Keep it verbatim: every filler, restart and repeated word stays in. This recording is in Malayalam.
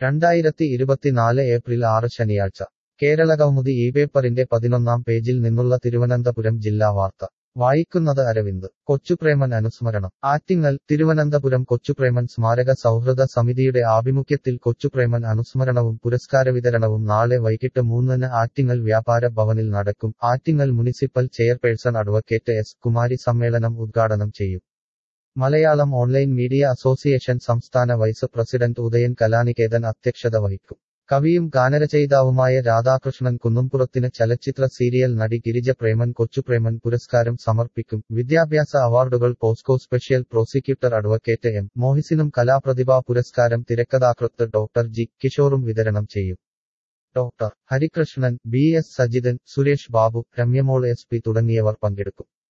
രണ്ടായിരത്തി ഇരുപത്തിനാല് ഏപ്രിൽ ആറ് ശനിയാഴ്ച കേരളകൗമുദി ഈ പേപ്പറിന്റെ പതിനൊന്നാം പേജിൽ നിന്നുള്ള തിരുവനന്തപുരം ജില്ലാ വാർത്ത വായിക്കുന്നത് അരവിന്ദ് കൊച്ചുപ്രേമൻ അനുസ്മരണം ആറ്റിങ്ങൽ തിരുവനന്തപുരം കൊച്ചുപ്രേമൻ സ്മാരക സൗഹൃദ സമിതിയുടെ ആഭിമുഖ്യത്തിൽ കൊച്ചുപ്രേമൻ അനുസ്മരണവും പുരസ്കാരവിതരണവും നാളെ വൈകിട്ട് മൂന്നിന് ആറ്റിങ്ങൽ വ്യാപാര ഭവനിൽ നടക്കും. Attingal municipal chairperson advocate S Kumari സമ്മേളനം ഉദ്ഘാടനം ചെയ്യും. മലയാളം ഓൺലൈൻ മീഡിയ അസോസിയേഷൻ സംസ്ഥാന വൈസ് പ്രസിഡന്റ് ഉദയൻ കലാനികേതൻ അധ്യക്ഷത വഹിക്കും. കവിയും ഗാനരചയിതാവുമായ രാധാകൃഷ്ണൻ കുന്നുംപുറത്തിന് ചലച്ചിത്ര സീരിയൽ നടി ഗിരിജ പ്രേമൻ കൊച്ചുപ്രേമൻ പുരസ്കാരം സമർപ്പിക്കും. വിദ്യാഭ്യാസ അവാർഡുകൾ POCSO special prosecutor advocate M മോഹിസിനും കലാപ്രതിഭാ പുരസ്കാരം തിരക്കഥാകൃത്ത് ഡോക്ടർ ജി കിഷോറും വിതരണം ചെയ്യും. Doctor Harikrishnan, B S Sajithan, Suresh Babu, Ramyamol S P തുടങ്ങിയവർ പങ്കെടുക്കും.